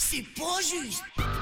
C'est pas juste.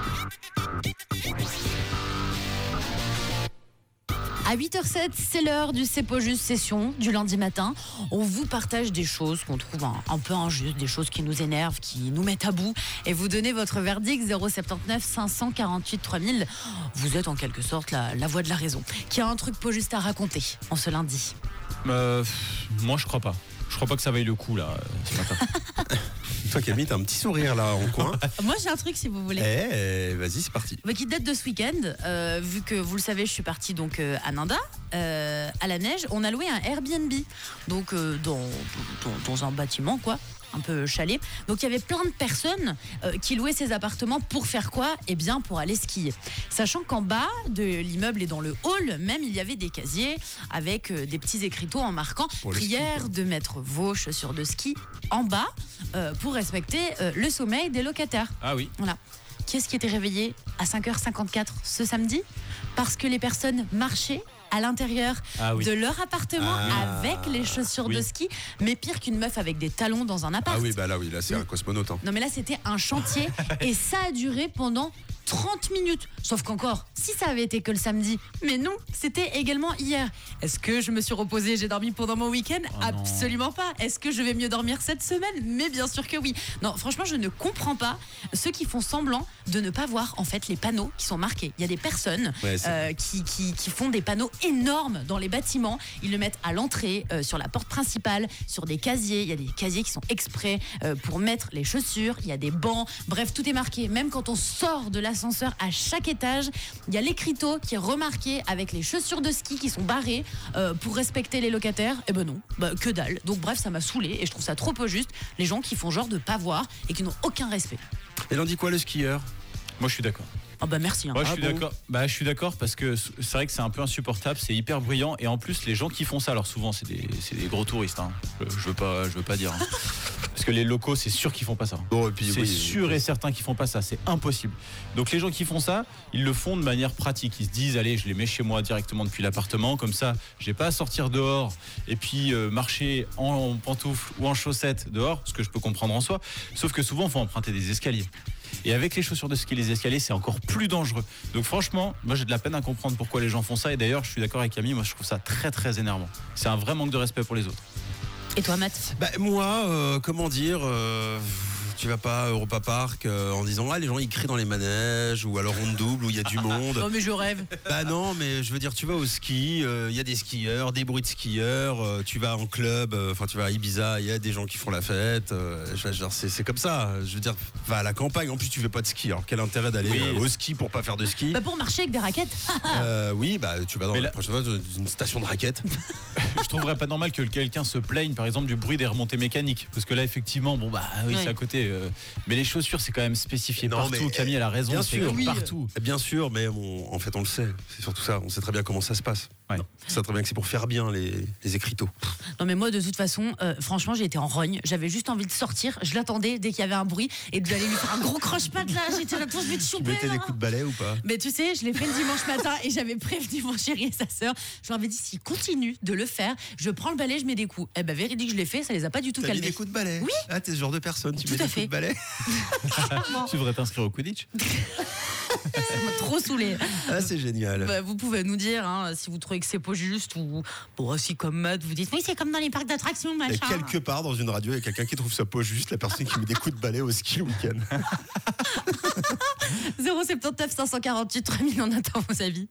À 8h07, c'est l'heure du C'est pas juste session du lundi matin. On vous partage des choses qu'on trouve un peu injustes, des choses qui nous énervent, qui nous mettent à bout. Et vous donnez votre verdict 079 548 3000. Vous êtes en quelque sorte la voix de la raison. Qui a un truc pas juste à raconter en ce lundi? Moi, je crois pas. Je crois pas que ça vaille le coup, là, ce matin. Toi, Camille, t'as un petit sourire là en coin. Moi, j'ai un truc si vous voulez. Vas-y, c'est parti. Qui date de ce week-end, vu que vous le savez, je suis partie donc à Nanda, à la neige. On a loué un Airbnb, donc dans un bâtiment quoi, un peu chalet. Donc il y avait plein de personnes qui louaient ces appartements pour faire quoi? Eh bien pour aller skier. Sachant qu'en bas de l'immeuble et dans le hall même, il y avait des casiers avec des petits écriteaux en marquant Pour le prière ski, de mettre vos chaussures de ski en bas pour respecter le sommeil des locataires. Ah oui. Voilà. Qui est-ce qui était réveillé à 5h54 ce samedi? Parce que les personnes marchaient à l'intérieur de leur appartement avec les chaussures de ski, mais pire qu'une meuf avec des talons dans un appart. Ah oui, bah là, oui, là, c'est un cosmonaute. Hein. Non mais là c'était un chantier et ça a duré pendant 30 minutes. Sauf qu'encore, si ça avait été que le samedi, mais non, c'était également hier. Est-ce que je me suis reposée, j'ai dormi pendant mon week-end? Absolument pas. Est-ce que je vais mieux dormir cette semaine? Mais bien sûr que oui. Non, franchement, je ne comprends pas ceux qui font semblant de ne pas voir en fait les panneaux qui sont marqués. Il y a des personnes qui font des panneaux énormes dans les bâtiments. Ils le mettent à l'entrée, sur la porte principale, sur des casiers. Il y a des casiers qui sont exprès pour mettre les chaussures. Il y a des bancs. Bref, tout est marqué. Même quand on sort de l'ascenseur, à chaque étage, il y a l'écriteau qui est remarqué avec les chaussures de ski qui sont barrées pour respecter les locataires. Eh ben non, que dalle. Donc bref, ça m'a saoulé et je trouve ça trop peu juste. Les gens qui font genre de pas voir et qui n'ont aucun respect. Et l'on dit quoi, le skieur? Moi, je suis d'accord. Ah bah merci. Hein. Moi, je suis d'accord. Je suis d'accord parce que c'est vrai que c'est un peu insupportable, c'est hyper bruyant et en plus les gens qui font ça, alors souvent c'est des gros touristes. Hein. Je veux pas dire. Hein. Parce que les locaux, c'est sûr qu'ils font pas ça. Bon, et puis, c'est sûr et certain qu'ils font pas ça, c'est impossible. Donc les gens qui font ça, ils le font de manière pratique. Ils se disent, allez, je les mets chez moi directement depuis l'appartement, comme ça, j'ai pas à sortir dehors et puis marcher en pantoufles ou en chaussettes dehors, ce que je peux comprendre en soi. Sauf que souvent, il faut emprunter des escaliers. Et avec les chaussures de ski, les escaliers, c'est encore plus dangereux. Donc franchement, moi j'ai de la peine à comprendre pourquoi les gens font ça. Et d'ailleurs, je suis d'accord avec Camille, moi je trouve ça très très énervant. C'est un vrai manque de respect pour les autres. Et toi, Matt? Moi, comment dire, tu vas pas à Europa Park en disant les gens ils crient dans les manèges ou alors on double où il y a du monde. Non mais je rêve. Bah non, mais je veux dire, tu vas au ski, il y a des skieurs, des bruits de skieurs, tu vas en club, tu vas à Ibiza, il y a des gens qui font la fête, c'est comme ça. Je veux dire, va à la campagne, en plus tu fais pas de ski, alors quel intérêt d'aller au ski pour pas faire de ski? Pour marcher avec des raquettes. Oui, tu vas dans une station de raquettes. Je trouverais pas normal que quelqu'un se plaigne par exemple du bruit des remontées mécaniques, parce que là effectivement, c'est à côté. Mais les chaussures, c'est quand même spécifié partout. Camille, elle a raison, c'est partout. Bien sûr, mais en fait, on le sait. C'est surtout ça. On sait très bien comment ça se passe. Ouais. On sait très bien que c'est pour faire bien les écriteaux. Non mais moi de toute façon, franchement j'ai été en rogne. J'avais juste envie de sortir. Je l'attendais dès qu'il y avait un bruit et d'aller lui faire un gros croche-patte là. J'étais là, je vais te choper. Tu mettais des coups de balai ou pas? Mais tu sais, je l'ai fait le dimanche matin et j'avais prévenu mon chéri et sa sœur. Je leur avais dit s'ils continuent de le faire, je prends le balai, je mets des coups. Eh ben véridique, je l'ai fait, ça les a pas du tout calmés. T'as mis des coups de balai? Oui. Ah, t'es ce genre de personne, tu tout mets à des fait. coups de balai? Tu devrais t'inscrire au Quidditch. Ça m'a trop saoulé. Ah, c'est génial. Vous pouvez nous dire si vous trouvez que c'est pas juste ou aussi comme Matt, vous dites oui c'est comme dans les parcs d'attractions machin. Et quelque part dans une radio, il y a quelqu'un qui trouve ça pas juste, la personne qui met des coups de balai au ski le week-end. 079 548 3000, on attend vos avis.